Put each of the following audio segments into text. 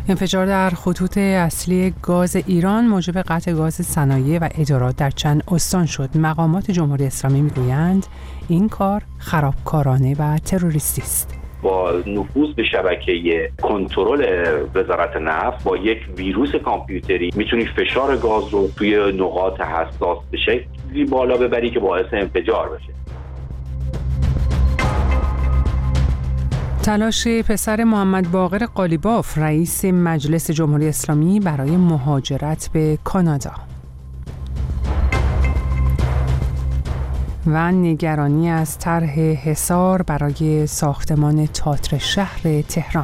انفجار در خطوط اصلی گاز ایران موجب قطع گاز صنایع و ادارات در چند استان شد. مقامات جمهوری اسلامی میگویند این کار خرابکارانه و تروریستی است. با نفوذ به شبکه کنترل وزارت نفت با یک ویروس کامپیوتری میتونی فشار گاز رو توی نقاط حساس به شکلی بالا ببری که باعث انفجار بشه. تلاش پسر محمد باقر قالیباف رئیس مجلس جمهوری اسلامی برای مهاجرت به کانادا و نگرانی از طرح حصار برای ساختمان تئاتر شهر تهران.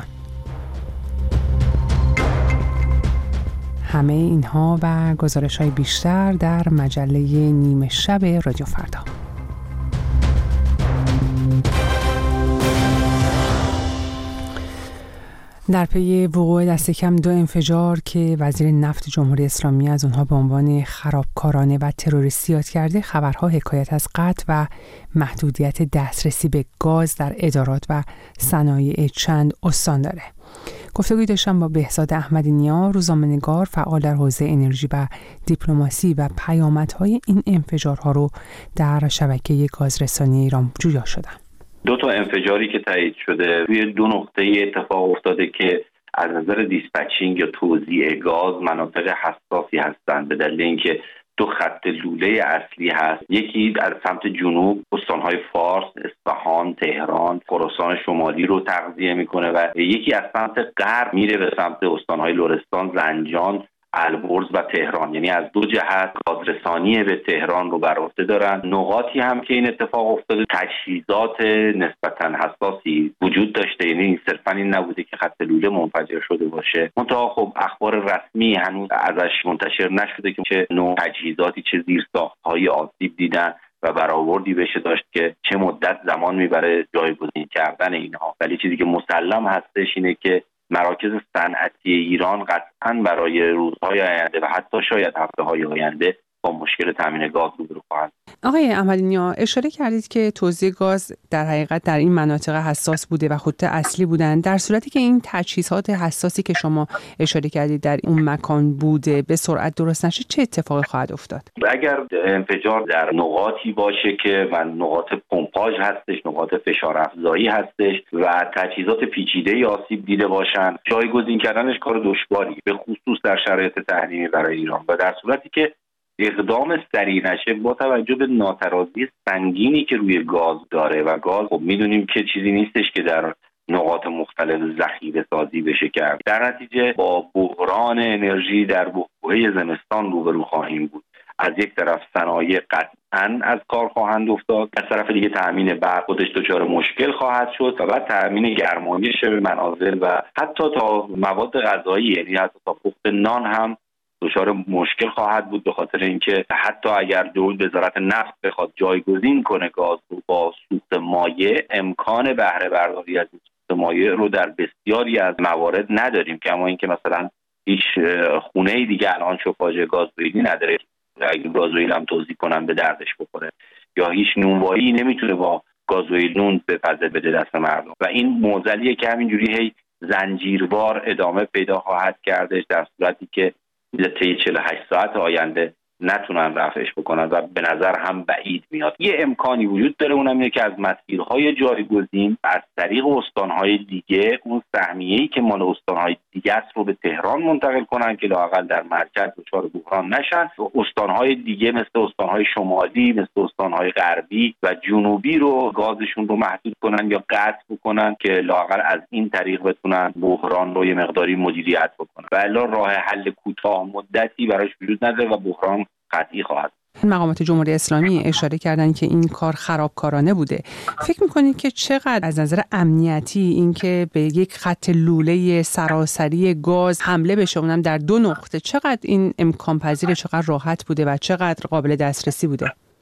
همه اینها و گزارش‌های بیشتر در مجله نیمه شب رادیو فردا. در پی وقوع دست کم 2 انفجار که وزیر نفت جمهوری اسلامی از اونها به عنوان خرابکارانه و تروریستی یاد کرده، خبرها حکایت از قطع و محدودیت دسترسی به گاز در ادارات و صنایع چند استان داره. گفتگوی داشتم با بهزاد احمدی نیا، روزنامه‌نگار فعال در حوزه انرژی و دیپلماسی و پیامدهای این انفجارها رو در شبکه گازرسانی ایران جویا شدم. 2 انفجاری که تایید شده روی 2 نقطه اتفاق افتاده که از نظر دیسپچینگ یا توزیع گاز مناطق حساسی هستند، به دلیل اینکه 2 خط لوله اصلی هست. یکی از سمت جنوب استانهای فارس، اصفهان، تهران، خراسان شمالی رو تغذیه میکنه و یکی از سمت غرب میره به سمت استانهای لرستان، زنجان، البرز و تهران. یعنی از 2 جهت گازرسانی به تهران رو بر عهده دارن. نقاطی هم که این اتفاق افتاده تجهیزات نسبتاً حساسی وجود داشته، یعنی صرفاً این نبوده که خط لوله منفجر شده باشه. منتها خب اخبار رسمی هنوز ازش منتشر نشده که چه نوع تجهیزاتی، چه زیرساخت‌های آسیب دیدن و برآوردی بشه داشت که چه مدت زمان میبره جایگزین کردن اینها. ولی چیزی که مسلم هستش اینه که مراکز صنعتی ایران قطعاً برای روزهای آینده و حتی شاید هفته‌های آینده با مشکل تامین گاز روبرو خواهند. آقای احمدی نیا، اشاره کردید که توزیع گاز در حقیقت در این مناطق حساس بوده و خطوط اصلی بودن. در صورتی که این تجهیزات حساسی که شما اشاره کردید در اون مکان بوده به سرعت درست نشه، چه اتفاقی خواهد افتاد؟ اگر انفجار در نقاطی باشه که نقاط پمپاژ هستش، نقاط فشار افزایی هستش و تجهیزات پیچیده‌ای آسیب دیده باشن، جایگزین کردنش کار دشواری، به خصوص در شرایط تحریمی برای ایران. و در صورتی که اقدام سریع نشه با توجه به ناترازی سنگینی که روی گاز داره و گاز خب میدونیم که چیزی نیستش که در نقاط مختلف ذخیره سازی بشه کرد. در نتیجه با بحران انرژی در بحبوحه زمستان روبرو خواهیم بود. از یک طرف صنایع قطعاً از کار خواهند افتاد، از طرف دیگه تأمین برق خودش دچار مشکل خواهد شد و بعد تأمین گرمایش به منازل و حتی تا مواد غذایی، یعنی حتی تا پخت نان هم دچار مشکل خواهد بود، به خاطر اینکه حتی اگر وزارت نفت بخواد جایگزین کنه گاز رو با سوخت مایع، امکان بهره برداری از سوخت مایع رو در بسیاری از موارد نداریم، کما اینکه مثلا هیچ خونه دیگه الان شوفاژ گازوئیلی نداره، اگه گازوئیل هم توزیع کنن به دردش بخوره، یا هیچ نونوایی نمیتونه با گازوئیل نون بپزه بده دست مردم و این معضلیه که همینجوری هی زنجیروار ادامه پیدا خواهد کردش در صورتی که طی 48 ساعت آینده نتونن رفعش بکنن و به نظر هم بعید میاد. یه امکانی وجود داره، اونم اینه که از مسیرهای جایگزین از طریق استانهای دیگه اون سهمیه‌ای که مال استانهای دیگه است رو به تهران منتقل کنن که لااقل در مرکز دچار بحران نشن. استانهای دیگه مثل استانهای شمالی، مثل استانهای غربی و جنوبی رو گازشون رو محدود کنن یا قطع بکنن که لااقل از این طریق بتونن بحران رو یه مقداری مدیریت بکنن. و الا راه حل کوتاه مدتی براش وجود نداره و بحران قطعی خواهد. مقامات جمهوری اسلامی اشاره کردن که این کار خرابکارانه بوده. فکر می‌کنید که چقدر از نظر امنیتی اینکه به یک خط لوله سراسری گاز حمله بشه، اونم در 2 نقطه، چقدر این امکان پذیر، چقدر راحت بوده و چقدر قابل دسترسی بوده؟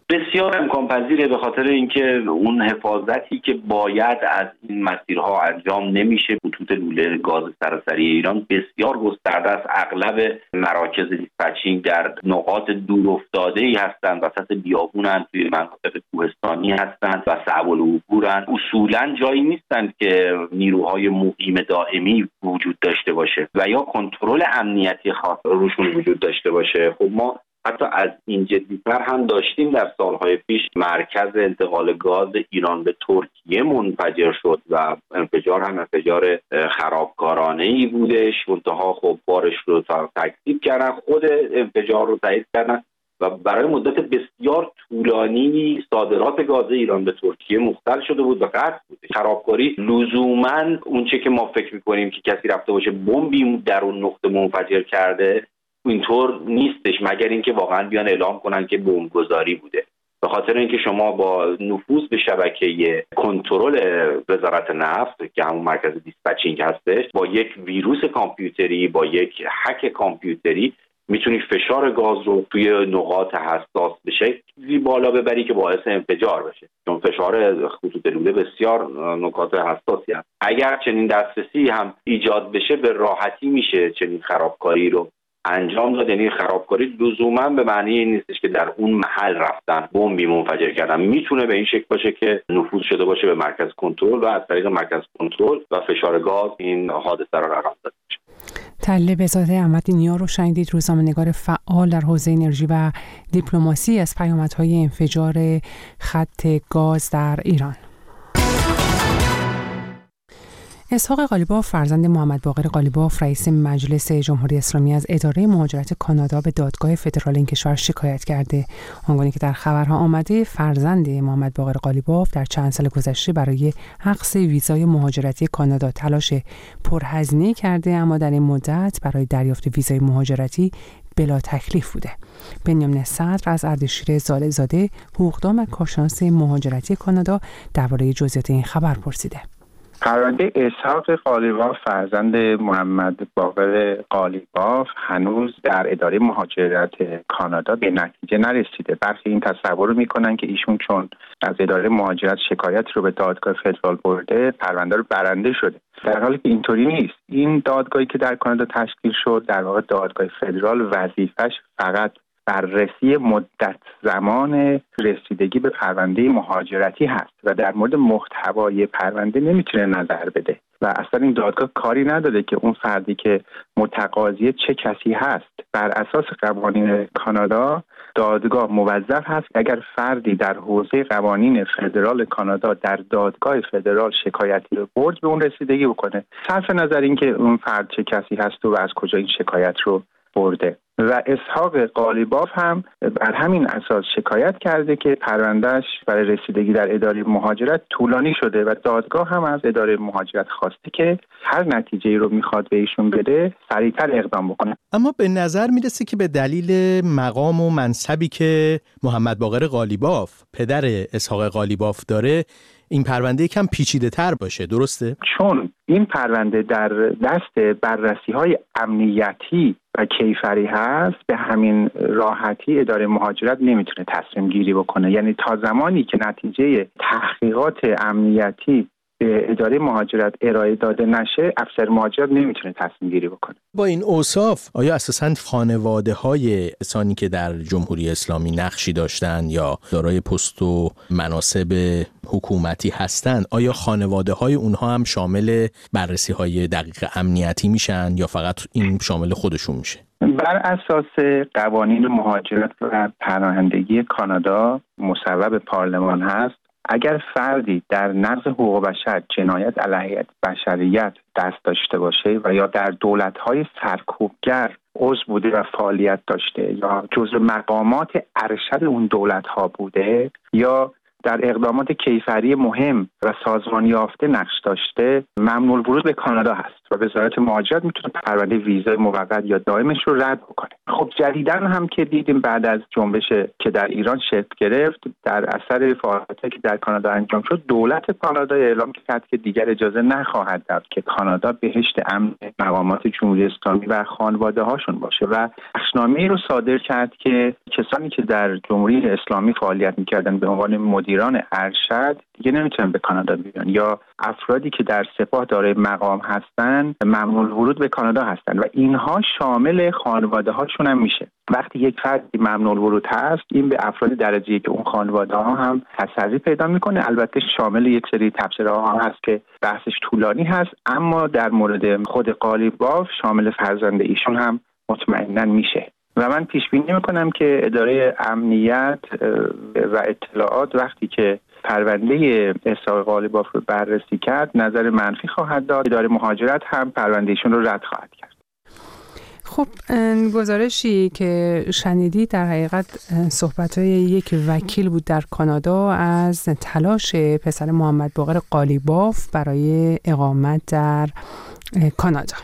بسیار امکان پذیره، به خاطر اینکه اون حفاظتی که باید از این مسیرها انجام نمیشه. خطوط لوله گاز سراسری ایران بسیار گسترده است. اغلب مراکز دیسپچینگ در نقاط دور افتاده‌ای هستند، وسط بیابونن، توی مناطق کوهستانی هستند و صعب العبورن. اصولا جایی نیستند که نیروهای مقیم دائمی وجود داشته باشه و یا کنترل امنیتی خاص روشون وجود داشته باشه. خب ما حتی از این جدی‌تر هم داشتیم در سالهای پیش مرکز انتقال گاز ایران به ترکیه منفجر شد و انفجار هم انفجار خرابکارانه‌ای بودش. منتها خب بارش رو تکذیب کردن، خود انفجار رو تایید کردن و برای مدت بسیار طولانی صادرات گاز ایران به ترکیه مختل شده بود و قطع بود. خرابکاری لزوماً اونچه که ما فکر می‌کنیم که کسی رفته باشه بمبی در اون نقطه منفجر کرده اینطور نیستش، مگر اینکه واقعا بیان اعلام کنن که بمبگذاری بوده. به خاطر اینکه شما با نفوذ به شبکه کنترل وزارت نفت که همون مرکز دیسپچینگ هستش، با یک ویروس کامپیوتری، با یک هک کامپیوتری میتونی فشار گاز رو توی نقاط حساس به شکلی بالا ببری که باعث انفجار بشه، چون فشار خطوط لوله بسیار نقاط حساسی هست. اگر چنین دسترسی هم ایجاد بشه به راحتی میشه چنین خرابکاری رو انجام داد. یعنی خرابکاری لزوما به معنی این نیستش که در اون محل رفتن بمبی منفجر کردن، میتونه به این شکل باشه که نفوذ شده باشه به مرکز کنترل و از طریق مرکز کنترل و فشار گاز این حادثه را رقم داده بشه. تله بهزاده احمدی‌نیا رو شنیدید، روزنامه‌نگار فعال در حوزه انرژی و دیپلماسی از پیامدهای انفجار خط گاز در ایران. اسحاق قالیباف فرزند محمد باقر قالیباف رئیس مجلس جمهوری اسلامی از اداره مهاجرت کانادا به دادگاه فدرال این کشور شکایت کرده. آنگونه که در خبرها آمده فرزند محمد باقر قالیباف در چند سال گذشته برای حقس ویزای مهاجرتی کانادا تلاش پرهزینه کرده، اما در این مدت برای دریافت ویزای مهاجرتی بلا تکلیف بوده. بنیامین صدر از اردشیر زالزاده حقوقدان و کارشناس مهاجرتی کانادا درباره جزئیات این خبر پرسیده. پرونده اسحاق قالیباف فرزند محمد باقر قالیباف هنوز در اداره مهاجرت کانادا به نتیجه نرسیده. برخی این تصور رو میکنن که ایشون چون از اداره مهاجرت شکایت رو به دادگاه فدرال برده، پرونده رو برنده شده، در حالی که اینطوری نیست. این دادگاهی که در کانادا تشکیل شد در واقع دادگاه فدرال وظیفش فقط بررسی مدت زمان رسیدگی به پرونده مهاجرتی هست و در مورد محتوای پرونده نمیتونه نظر بده و اصلا این دادگاه کاری نداده که اون فردی که متقاضی چه کسی هست. بر اساس قوانین کانادا دادگاه موظف هست اگر فردی در حوزه قوانین فدرال کانادا در دادگاه فدرال شکایتی رو برد به اون رسیدگی بکنه، صرف نظر اینکه اون فرد چه کسی هست و از کجا این شکایت رو برده. و اسحاق قالیباف هم بر همین اساس شکایت کرده که پروندهش برای رسیدگی در اداره مهاجرت طولانی شده و دادگاه هم از اداره مهاجرت خواسته که هر نتیجه‌ای رو میخواد به ایشون بده سریعتر اقدام بکنه. اما به نظر میرسه که به دلیل مقام و منصبی که محمد باقر قالیباف پدر اسحاق قالیباف داره این پرونده کم پیچیده تر باشه، درسته؟ چون این پرونده در دست بررسی‌های امنیتی و کیفری هست، به همین راحتی اداره مهاجرت نمیتونه تصمیم گیری بکنه. یعنی تا زمانی که نتیجه تحقیقات امنیتی به اداره مهاجرت ارائه داده نشه، افسر مهاجرت نمیتونه تصمیم گیری بکنه. با این اوصاف آیا اساساً خانواده‌های کسانی که در جمهوری اسلامی نقشی داشتند یا دارای پست و مناصب حکومتی هستند، آیا خانواده‌های اونها هم شامل بررسی‌های دقیق امنیتی میشن یا فقط این شامل خودشون میشه؟ بر اساس قوانین مهاجرت و پناهندگی کانادا مصوب پارلمان هست، اگر فردی در نقض حقوق بشر جنایت علیه بشریت دست داشته باشه و یا در دولت‌های سرکوبگر عضو بوده و فعالیت داشته یا جزو مقامات ارشد اون دولت‌ها بوده یا در اقدامات کیفری مهم و سازمان یافته نقش داشته، ممنوع ورود به کانادا هست و وزارت مهاجرت میتونه پرونده ویزای موقت یا دائمش رو رد بکنه. خب جدیداً هم که دیدیم بعد از جنبش که در ایران شکل گرفت در اثر فعالیتی که در کانادا انجام شد، دولت کانادا اعلام کرد که دیگر اجازه نخواهد داد که کانادا بهشت امن مقامات جمهوری اسلامی و خانواده هاشون باشه و بخشنامه‌ای رو صادر کرد که کسانی که در جمهوری اسلامی فعالیت می‌کردن به عنوان مدیران ارشد دیگه نمیتونن به کانادا بیان، یا افرادی که در سپاه دارای مقام هستن ممنوع الورود به کانادا هستن و اینها شامل خانواده هاشون هم میشه. وقتی یک فردی ممنوع الورود هست، این به افراد درجه‌ای که اون خانواده ها هم تسری پیدا میکنه. البته شامل یک سری تبصره ها هست که بحثش طولانی هست، اما در مورد خود قالیباف شامل فرزند ایشون هم مطمئنا میشه و من پیش بینی میکنم که اداره امنیت و اطلاعات وقتی که پرونده اسحاق قالیباف رو بررسی کرد نظر منفی خواهد داد. اداره مهاجرت هم پروندهشون رو رد خواهد کرد. خب گزارشی که شنیدی در حقیقت صحبت‌های یک وکیل بود در کانادا از تلاش پسر محمد باقر قالیباف برای اقامت در کانادا.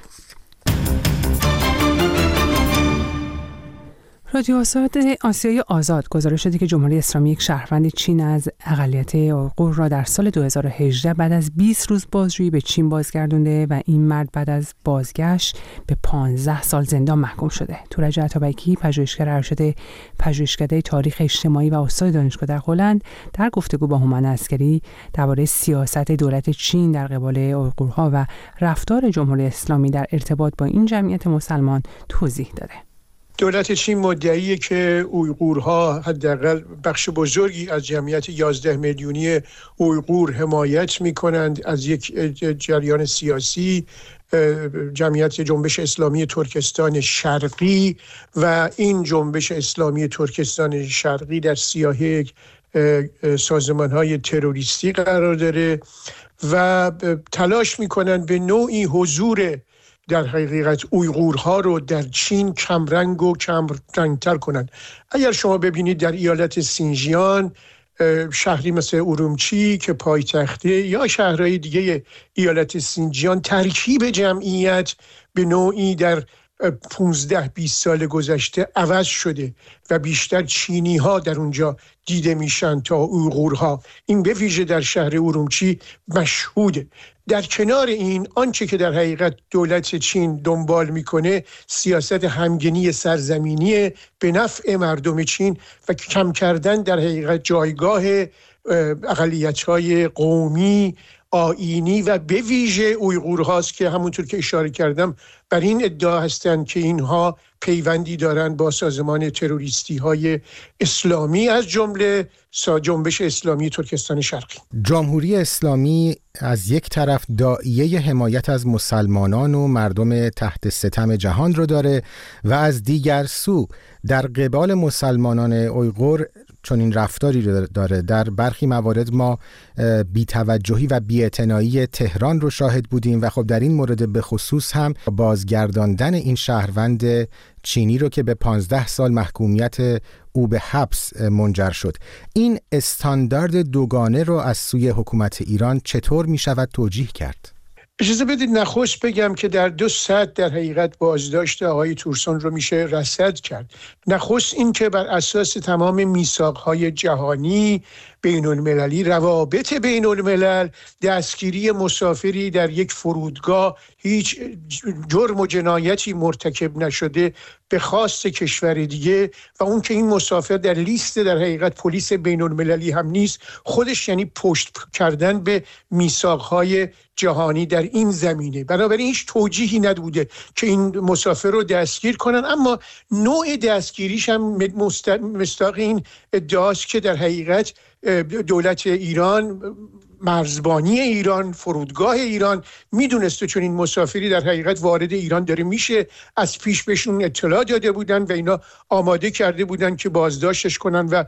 رادیو آسیای آزاد گزارش داده که جمهوری اسلامی یک شهروند چین از اقلیت اویغور را در سال 2018 بعد از 20 روز بازجویی به چین بازگردونده و این مرد بعد از بازگشت به 15 سال زندان محکوم شده. تورج عطابکی، پژوهشگر ارشد پژوهشکده تاریخ اجتماعی و استاد دانشگاه در هلند، در گفتگو با هومن عسکری درباره سیاست دولت چین در قبال اویغورها و رفتار جمهوری اسلامی در ارتباط با این جمعیت مسلمان توضیح داده. دولت چین مدعیه که اویغورها حداقل بخش بزرگی از جمعیت 11 میلیونی اویغور حمایت می‌کنند از یک جریان سیاسی، جمعیت جنبش اسلامی ترکستان شرقی، و این جنبش اسلامی ترکستان شرقی در سیاهه سازمان‌های تروریستی قرار داره و تلاش می‌کنند به نوعی حضور در حقیقت اویغورها رو در چین کمرنگ و کمرنگتر کنند. اگر شما ببینید در ایالت سینجیان، شهری مثل اورومچی که پایتخته یا شهرهای دیگه ایالت سینجیان، ترکیب جمعیت به نوعی در 15-20 سال گذشته عوض شده و بیشتر چینی ها در اونجا دیده میشن تا اویغورها. این به ویژه در شهر اورومچی مشهوده. در کنار این آنچه که در حقیقت دولت چین دنبال میکنه سیاست همگنی سرزمینی به نفع مردم چین و کم کردن در حقیقت جایگاه اقلیت‌های قومی، آیینی و به ویژه اویغورهاست که همونطور که اشاره کردم بر این ادعا هستند که اینها پیوندی دارند با سازمان تروریستی های اسلامی از جمله جنبش اسلامی ترکستان شرقی. جمهوری اسلامی از یک طرف داعیه حمایت از مسلمانان و مردم تحت ستم جهان رو داره و از دیگر سو در قبال مسلمانان اویغور چون این رفتاری رو داره. در برخی موارد ما بی‌توجهی و بی‌اعتنایی تهران رو شاهد بودیم و خب در این مورد به خصوص هم بازگرداندن این شهروند چینی رو که به 15 سال محکومیت او به حبس منجر شد. این استاندارد دوگانه رو از سوی حکومت ایران چطور می شود توجیه کرد؟ اجازه بدید نخست بگم که در 2 سطح در حقیقت بازداشت آقای تورسون رو میشه رصد کرد. نخست این که بر اساس تمام میثاق‌های جهانی بین المللی، روابط بین الملل، دستگیری مسافری در یک فرودگاه هیچ جرم و جنایتی مرتکب نشده به خواست کشور دیگه و اون که این مسافر در لیست در حقیقت پلیس بین المللی هم نیست، خودش یعنی پشت کردن به میثاق‌های جهانی در این زمینه. بنابراین هیچ توجیهی نبوده که این مسافر رو دستگیر کنن، اما نوع دستگیریش هم مستاق این ادعاست که در حقیقت دولت ایران، مرزبانی ایران، فرودگاه ایران میدونسته چون این مسافری در حقیقت وارد ایران داره میشه، از پیش بهشون اطلاع داده بودن و اینا آماده کرده بودن که بازداشتش کنن و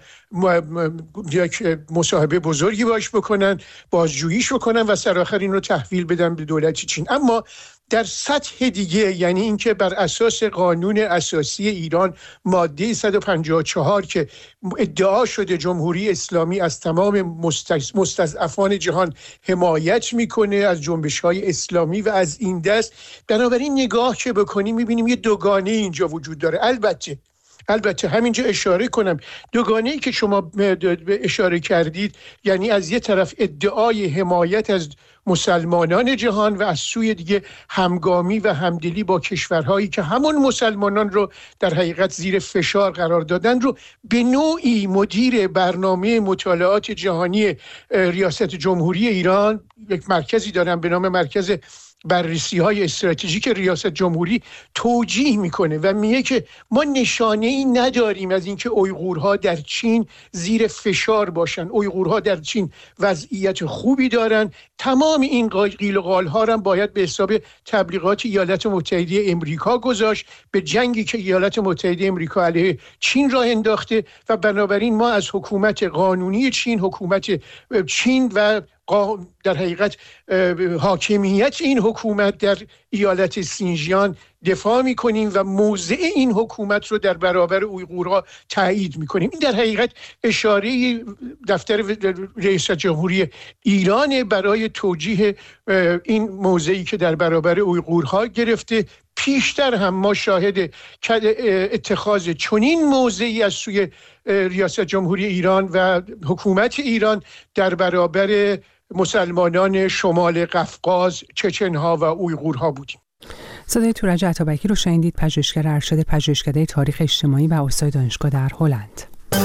یک مصاحبه بزرگی باش بکنن، بازجوییش بکنن و سرآخر این رو تحویل بدن به دولت چین. اما در سطح دیگه، یعنی اینکه بر اساس قانون اساسی ایران ماده 154 که ادعا شده جمهوری اسلامی از تمام مستضعفان جهان حمایت میکنه، از جنبش‌های اسلامی و از این دست، بنابراین نگاه که بکنیم میبینیم یه دوگانه اینجا وجود داره. البته همینجا اشاره کنم دوگانه‌ای که شما اشاره کردید، یعنی از یه طرف ادعای حمایت از مسلمانان جهان و از سوی دیگه همگامی و همدلی با کشورهایی که همون مسلمانان رو در حقیقت زیر فشار قرار دادن، رو به نوعی مدیر برنامه مطالعات جهانی ریاست جمهوری ایران، یک مرکزی دارن به نام مرکز بررسی‌های استراتژیک ریاست جمهوری، توجیه میکنه و میگه که ما نشانه‌ای نداریم از اینکه اویغورها در چین زیر فشار باشن. اویغورها در چین وضعیت خوبی دارن. تمام این قیل و قال‌ها هم باید به حساب تبلیغات ایالات متحده امریکا گذاشت، به جنگی که ایالات متحده امریکا علیه چین راه انداخته، و بنابراین ما از حکومت قانونی چین، حکومت چین و در حقیقت حاکمیت این حکومت در ایالت سینجیان دفاع میکنیم و موضع این حکومت رو در برابر اویغورها تایید میکنیم. این در حقیقت اشاره دفتر رئیس جمهوری ایران برای توجیه این موضعی که در برابر اویغورها گرفته. پیشتر هم ما شاهد اتخاذ چنین موضعی از سوی ریاست جمهوری ایران و حکومت ایران در برابر مسلمانان شمال قفقاز، چچنها و اویغورها بودیم. صدای تورج عطابکی رو شنیدید، پژوهشگر ارشد پژوهشکده تاریخ اجتماعی و استاد دانشگاه در هلند.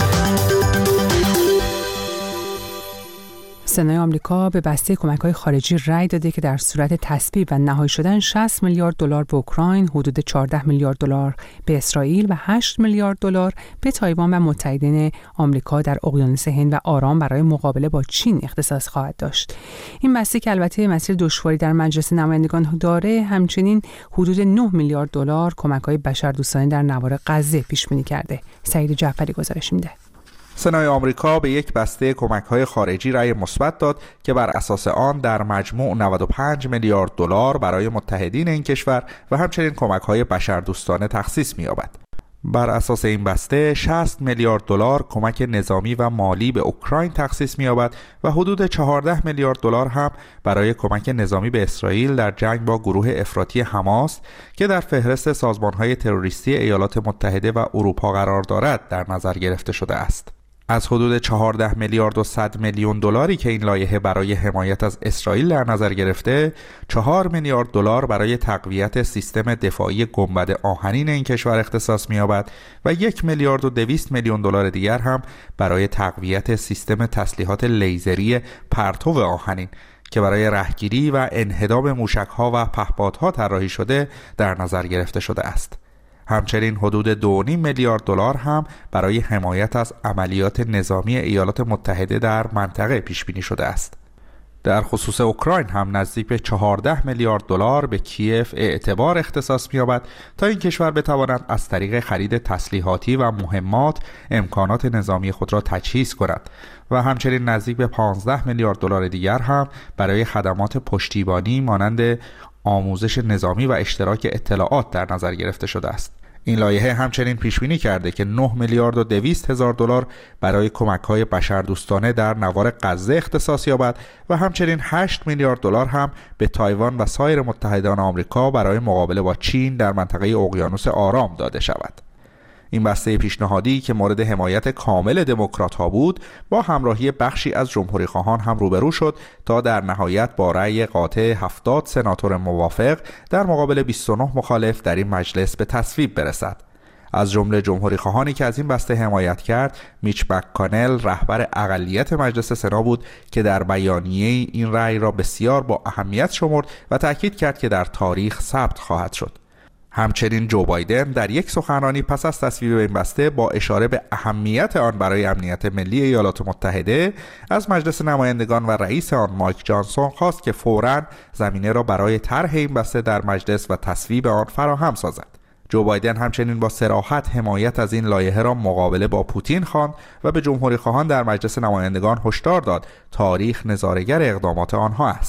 سنای آمریکا به بسته کمک‌های خارجی رأی داده که در صورت تصویب و نهایی شدن 60 میلیارد دلار به اوکراین، حدود 14 میلیارد دلار به اسرائیل و 8 میلیارد دلار به تایوان و متحدین آمریکا در اقیانوس هند و آرام برای مقابله با چین اختصاص خواهد داشت. این بسته که البته مسیر دشواری در مجلس نمایندگان داره، همچنین حدود 9 میلیارد دلار کمک‌های بشردوستانه در نوار غزه پیش بینی کرده. سعید جعفری گزارش میده. سنای آمریکا به یک بسته کمک‌های خارجی رأی مثبت داد که بر اساس آن در مجموع 95 میلیارد دلار برای متحدین این کشور و همچنین کمک‌های بشردوستانه تخصیص می‌یابد. بر اساس این بسته 60 میلیارد دلار کمک نظامی و مالی به اوکراین تخصیص می‌یابد و حدود 14 میلیارد دلار هم برای کمک نظامی به اسرائیل در جنگ با گروه افراطی حماس که در فهرست سازمان‌های تروریستی ایالات متحده و اروپا قرار دارد در نظر گرفته شده است. از حدود 14 میلیارد و 100 میلیون دلاری که این لایحه برای حمایت از اسرائیل در نظر گرفته، 4 میلیارد دلار برای تقویت سیستم دفاعی گنبد آهنین این کشور اختصاص می‌یابد و 1 میلیارد و 200 میلیون دلار دیگر هم برای تقویت سیستم تسلیحات لیزری پرتو آهنین که برای رهگیری و انهدام موشک‌ها و پهپادها طراحی شده در نظر گرفته شده است. همچنین حدود 2.5 میلیارد دلار هم برای حمایت از عملیات نظامی ایالات متحده در منطقه پیش بینی شده است. در خصوص اوکراین هم نزدیک به 14 میلیارد دلار به کیف اعتبار اختصاص می‌یابد تا این کشور بتواند از طریق خرید تسلیحاتی و مهمات امکانات نظامی خود را تجهیز کند و همچنین نزدیک به 15 میلیارد دلار دیگر هم برای خدمات پشتیبانی مانند آموزش نظامی و اشتراک اطلاعات در نظر گرفته شده است. این لایحه همچنین پیش بینی کرده که 9 میلیارد و 200 هزار دلار برای کمک‌های بشردوستانه در نوار غزه اختصاص یابد و همچنین 8 میلیارد دلار هم به تایوان و سایر متحدان آمریکا برای مقابله با چین در منطقه اقیانوس آرام داده شود. این بسته پیشنهادی که مورد حمایت کامل دموکرات‌ها بود، با همراهی بخشی از جمهوری‌خواهان هم روبرو شد تا در نهایت با رأی قاطع 70 سناتور موافق در مقابل 29 مخالف در این مجلس به تصویب برسد. از جمله جمهوری‌خواهانی که از این بسته حمایت کرد، میچ مک‌کانل رهبر اقلیت مجلس سنا بود که در بیانیه این رأی را بسیار با اهمیت شمرد و تاکید کرد که در تاریخ ثبت خواهد شد. همچنین جو بایدن در یک سخنرانی پس از تصویب این بسته با اشاره به اهمیت آن برای امنیت ملی ایالات متحده از مجلس نمایندگان و رئیس آن مایک جانسون خواست که فوراً زمینه را برای طرح این بسته در مجلس و تصویب آن فراهم سازد. جو بایدن همچنین با صراحت حمایت از این لایحه را مقابله با پوتین خواند و به جمهوری‌خواهان در مجلس نمایندگان هشدار داد تاریخ نظاره‌گر اقدامات آنها است.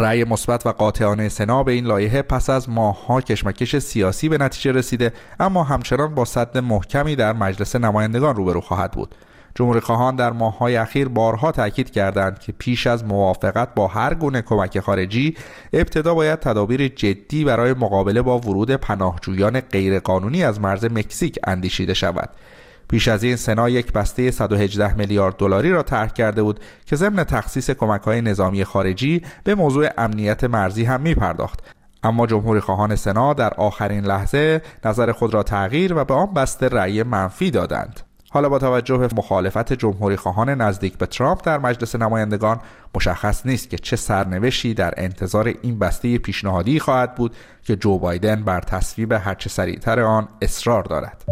رأی مثبت و قاطعانه سنا به این لایحه پس از ماه‌ها کشمکش سیاسی به نتیجه رسیده، اما همچنان با سد محکمی در مجلس نمایندگان روبرو خواهد بود. جمهوری‌خواهان در ماه‌های اخیر بارها تاکید کردند که پیش از موافقت با هر گونه کمک خارجی، ابتدا باید تدابیر جدی برای مقابله با ورود پناهجویان غیرقانونی از مرز مکزیک اندیشیده شود. پیش از این سنا یک بسته 118 میلیارد دلاری را طرح کرده بود که ضمن تخصیص کمک‌های نظامی خارجی به موضوع امنیت مرزی هم می‌پرداخت. اما جمهوری‌خواهان سنا در آخرین لحظه نظر خود را تغییر و به آن بسته رأی منفی دادند. حالا با توجه به مخالفت جمهوری‌خواهان نزدیک به ترامپ در مجلس نمایندگان، مشخص نیست که چه سرنوشتی در انتظار این بسته پیشنهادی خواهد بود که جو بایدن بر تصویب هرچه سریعتر آن اصرار دارد.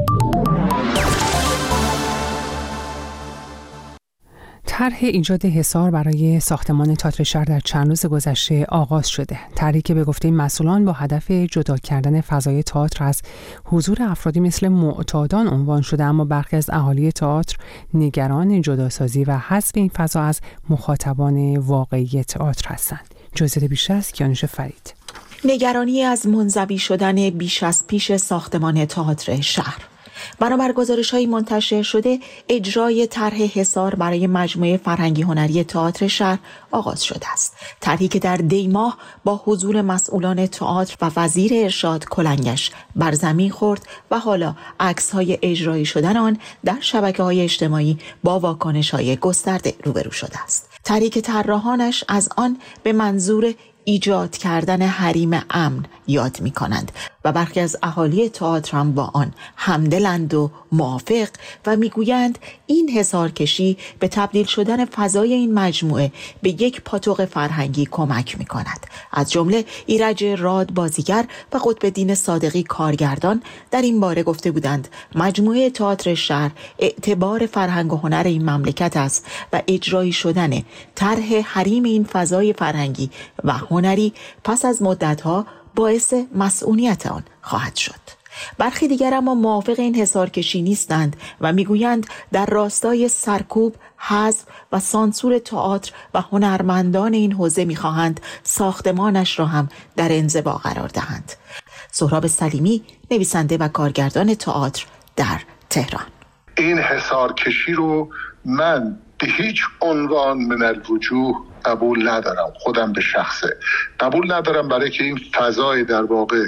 طرح ایجاد حصار برای ساختمان تئاتر شهر در چند روز گذشته آغاز شده. طرحی که به گفته مسئولان با هدف جدا کردن فضای تئاتر از حضور افرادی مثل معتادان عنوان شده، اما برخی از اهالی تئاتر نگران جداسازی و حذف این فضا از مخاطبان واقعی تئاتر هستند. جزئیات بیشتر از کیانوش فرید. نگرانی از منزوی شدن بیش از پیش ساختمان تئاتر شهر. بنابر گزارش‌های منتشر شده، اجرای طرح حصار برای مجموعه فرهنگی هنری تئاتر شهر آغاز شده است. طرحی که در دی ماه با حضور مسئولان تئاتر و وزیر ارشاد کلنگش بر زمین خورد و حالا عکس‌های اجرایی شدن آن در شبکه‌های اجتماعی با واکنش‌های گسترده روبرو شده است. طرحی که طراحانش از آن به منظور ایجاد کردن حریم امن یاد می کنند و برخی از اهالی تئاتر هم با آن همدلند و موافق و می گویند این حصارکشی به تبدیل شدن فضای این مجموعه به یک پاتوق فرهنگی کمک می کند. از جمله ایرج راد بازیگر و قطب‌الدین صادقی کارگردان در این باره گفته بودند مجموعه تئاتر شهر اعتبار فرهنگ و هنر این مملکت است و اجرایی شدن طرح حریم این فضای فرهنگی و هنری پس از مدت‌ها باعث مسئولیت آن خواهد شد. برخی دیگر اما موافق این حصارکشی نیستند و میگویند در راستای سرکوب، حذف و سانسور تئاتر و هنرمندان این حوزه میخواهند ساختمانش را هم در انزوا قرار دهند. سهراب سلیمی، نویسنده و کارگردان تئاتر در تهران: این حصارکشی رو من به هیچ عنوان من الوجوه قبول ندارم. خودم به شخصه قبول ندارم، برای که این فضای در واقع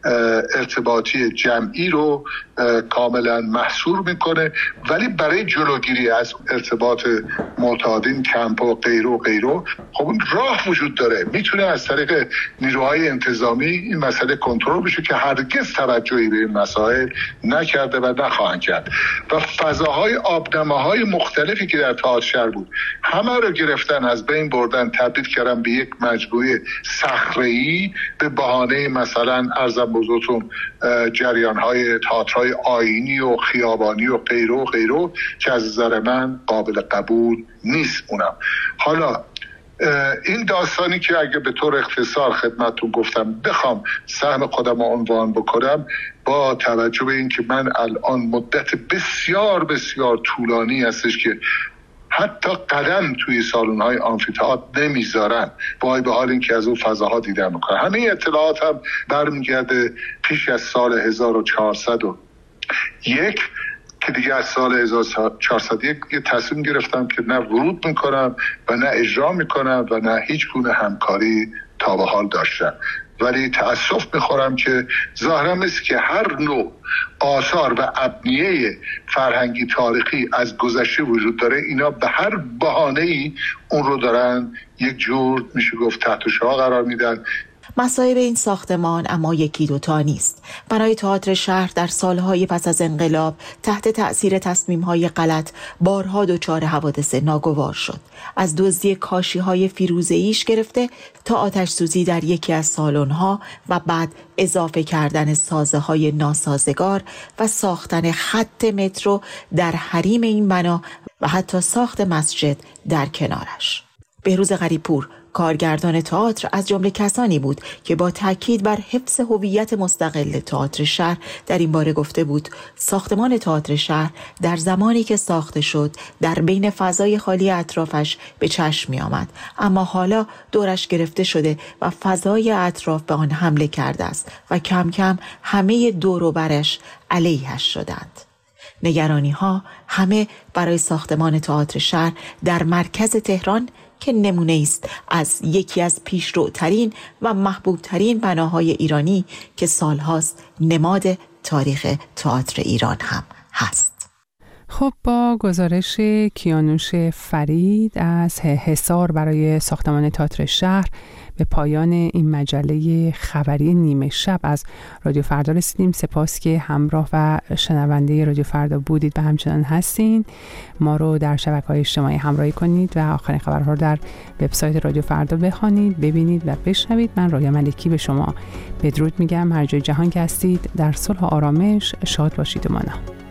ارتباطی جمعی رو کاملا محصور میکنه، ولی برای جلوگیری از ارتباط معتادین، کمپ و غیره خب اون راه وجود داره. میتونه از طریق نیروهای انتظامی این مسئله کنترل بشه که هرگز توجهی به این مسائل نکرده و نخواهند کرد. و فضاهای آبنماهای مختلفی که در تئاتر شهر بود همه رو گرفتن، از بین بردن، تبدیل کردن به یک مجموعه صخره‌ای به بهانه مثلا ارزم بزرگتون جریان‌های تئاترهای آیینی و خیابانی و غیره که از نظر من قابل قبول نیست. اونم حالا این داستانی که اگه به طور اختصار خدمتتون گفتم بخوام سهم خودم رو عنوان بکنم، با توجه به این که من الان مدت بسیار بسیار طولانی هستش که حتی قدم توی سالن‌های آمفی‌تئاتر نمیذارن، وای به حال این که از اون فضاها دیدن میکنن. همه اطلاعات هم برمیگرده پیش از سال 1401 که دیگه از سال 1401 یه تصمیم گرفتم که نه ورود میکنم و نه اجرا میکنم و نه هیچ گونه همکاری تا به حال داشتم. ولی تأسف میخورم که ظاهرا مثل که هر نوع آثار و ابنیه فرهنگی تاریخی از گذشته وجود داره، اینا به هر بهانه‌ای اون رو دارن یک جور میشه گفت تحت شعاع قرار میدن. مصائب این ساختمان اما یکی دوتا نیست. بنای تئاتر شهر در سالهای پس از انقلاب تحت تأثیر تصمیم‌های غلط بارها دچار حوادث ناگوار شد. از دزدی کاشی‌های فیروزه‌ایش گرفته تا آتش سوزی در یکی از سالن‌ها و بعد اضافه کردن سازه‌های ناسازگار و ساختن خط مترو در حریم این بنا و حتی ساخت مسجد در کنارش. بهروز غریب‌پور کارگردان تئاتر از جمله کسانی بود که با تاکید بر حفظ هویت مستقل تئاتر شهر در این باره گفته بود ساختمان تئاتر شهر در زمانی که ساخته شد در بین فضای خالی اطرافش به چشم می آمد، اما حالا دورش گرفته شده و فضای اطراف به آن حمله کرده است و کم کم همه دور و برش علیهش شدند. نگرانی ها همه برای ساختمان تئاتر شهر در مرکز تهران که نمونه است از یکی از پیشروترین و محبوبترین بناهای ایرانی که سالهاست نماد تاریخ تئاتر ایران هم هست. خب با گزارش کیانوش فرید از حصار برای ساختمان تئاتر شهر به پایان این مجله خبری نیمه شب از رادیو فردا رسیدیم. سپاس که همراه و شنونده رادیو فردا بودید و همچنان هستین. ما رو در شبکه‌های اجتماعی همراهی کنید و آخرین خبرها رو در وبسایت رادیو فردا بخوانید، ببینید و بشنوید. من رویا ملکی به شما بدرود میگم. هر جای جهان که هستید در صلح و آرامش شاد باشید و مانا.